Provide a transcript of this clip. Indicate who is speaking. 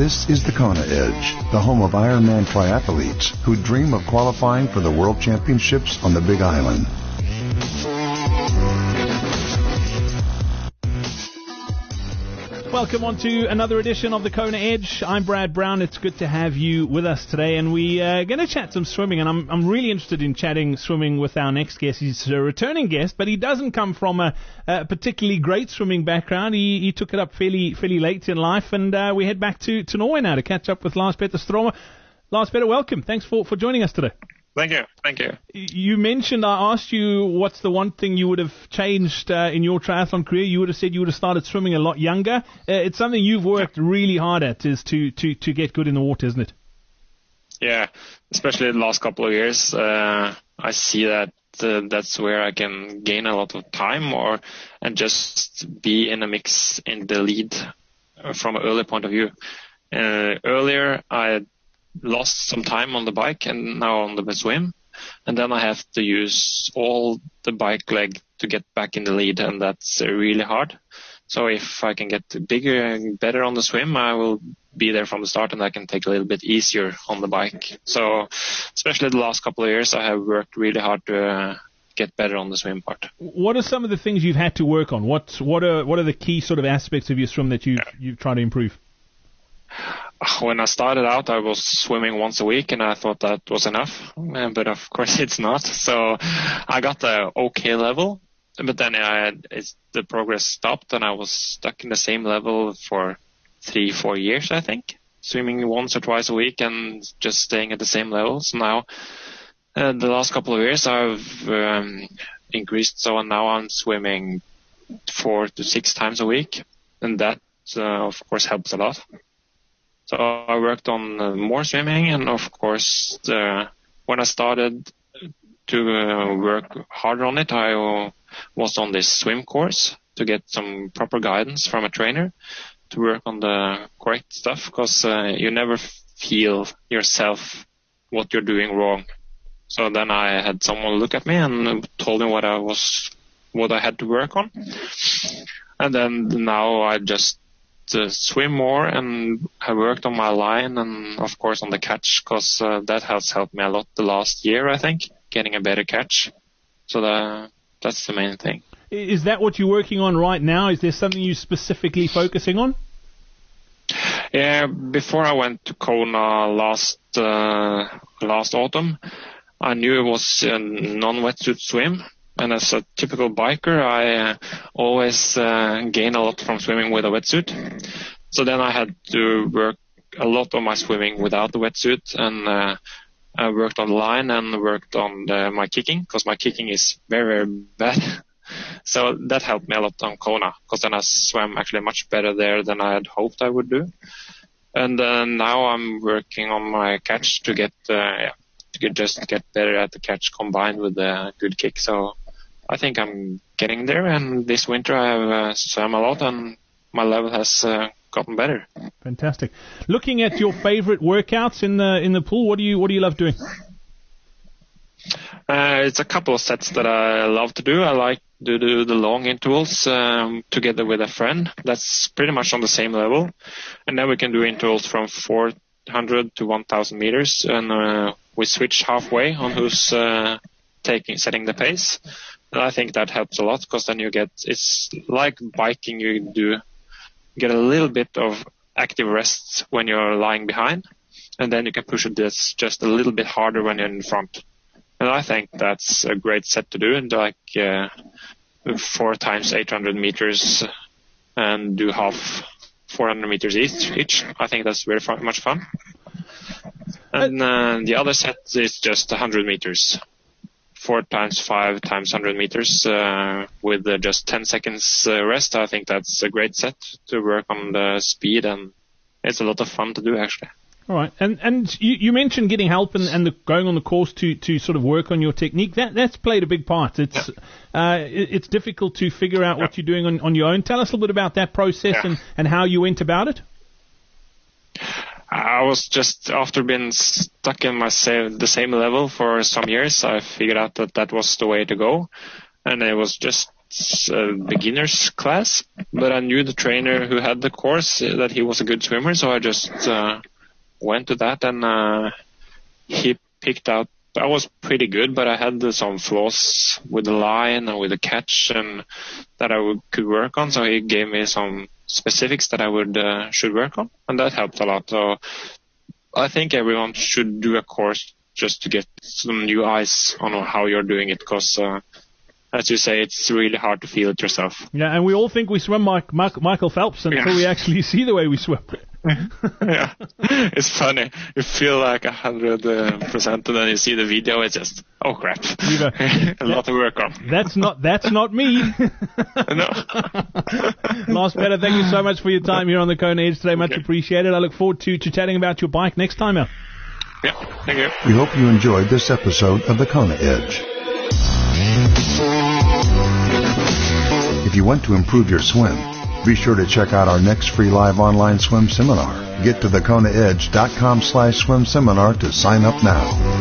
Speaker 1: This is the Kona Edge, the home of Ironman triathletes who dream of qualifying for the World Championships on the Big Island.
Speaker 2: Welcome on to another edition of the Kona Edge. I'm Brad Brown. It's good to have you with us today, and we're going to chat some swimming, and I'm really interested in chatting swimming with our next guest. He's a returning guest, but he doesn't come from a particularly great swimming background. He took it up fairly late in life, and we head back to Norway now to catch up with Lars Petter Stromer. Lars Petter, welcome. Thanks for joining us today.
Speaker 3: Thank you.
Speaker 2: You mentioned, I asked you what's the one thing you would have changed in your triathlon career. You would have said you would have started swimming a lot younger. It's something you've worked really hard at, is to get good in the water, isn't it?
Speaker 3: Yeah, especially the last couple of years. I see that that's where I can gain a lot of time and just be in a mix in the lead from an early point of view. Earlier, I lost some time on the bike and now on the swim, and then I have to use all the bike leg to get back in the lead, and that's really hard. So if I can get bigger and better on the swim, I will be there from the start, and I can take a little bit easier on the bike. So especially the last couple of years, I have worked really hard to get better on the swim part.
Speaker 2: What are some of the things you've had to work on? What are the key sort of aspects of your swim that you've tried to improve?
Speaker 3: When I started out, I was swimming once a week, and I thought that was enough. But of course, it's not. So I got the okay level, but then the progress stopped, and I was stuck in the same level for 3-4 years, I think, swimming once or twice a week and just staying at the same level. So now, the last couple of years, I've increased. So now I'm swimming 4 to 6 times a week, and that, of course, helps a lot. So I worked on more swimming, and of course, when I started to work harder on it, I was on this swim course to get some proper guidance from a trainer to work on the correct stuff, because you never feel yourself what you're doing wrong. So then I had someone look at me and told me what I had to work on, and then now I just swim more, and I worked on my line and of course on the catch, because that has helped me a lot the last year, I think, getting a better catch. So that's the main thing.
Speaker 2: Is that what you're working on right now? Is there something you're specifically focusing on?
Speaker 3: Yeah, before I went to Kona last autumn, I knew it was a non-wetsuit swim. And as a typical biker, I always gain a lot from swimming with a wetsuit. So then I had to work a lot on my swimming without the wetsuit, and I worked on the line and worked on my kicking, because my kicking is very, very bad. So that helped me a lot on Kona, because then I swam actually much better there than I had hoped I would do. And now I'm working on my catch to get better at the catch combined with a good kick. So I think I'm getting there, and this winter I have swam a lot, and my level has gotten better.
Speaker 2: Fantastic. Looking at your favorite workouts in the pool, what do you love doing?
Speaker 3: It's a couple of sets that I love to do. I like to do the long intervals together with a friend. That's pretty much on the same level, and then we can do intervals from 400 to 1,000 meters, and we switch halfway on who's setting the pace. And I think that helps a lot, because then it's like biking, you get a little bit of active rest when you're lying behind, and then you can push it just a little bit harder when you're in front. And I think that's a great set to do, and 4 times 800 meters and do half 400 meters each. I think that's very much fun. And the other set is just 100 meters. 4 times 5 times 100 meters with just 10 seconds rest. I think that's a great set to work on the speed, and it's a lot of fun to do, actually.
Speaker 2: All right, and you mentioned getting help and going on the course to sort of work on your technique. That's played a big part. It's difficult to figure out what you're doing on your own. Tell us a little bit about that process and how you went about it.
Speaker 3: I was just, after being stuck in the same level for some years, I figured out that was the way to go. And it was just beginner's class, but I knew the trainer who had the course, that he was a good swimmer, so I just went to that, and he picked out. I was pretty good, but I had some flaws with the line and with the catch, and that I could work on. So he gave me some specifics that I should work on, and that helped a lot. So I think everyone should do a course just to get some new eyes on how you're doing it, because as you say, it's really hard to feel it yourself.
Speaker 2: Yeah, and we all think we swim like Michael Phelps until we actually see the way we swim.
Speaker 3: Yeah, it's funny. You feel like 100%, and then you see the video. It's just, oh crap, a lot to work on.
Speaker 2: That's not me.
Speaker 3: No.
Speaker 2: Lars Peder, thank you so much for your time here on the Kona Edge today. Much appreciated. I look forward to chatting about your bike next time out.
Speaker 3: Yeah, thank you.
Speaker 1: We hope you enjoyed this episode of the Kona Edge. If you want to improve your swim, be sure to check out our next free live online swim seminar. Get to thekonaedge.com/swim seminar to sign up now.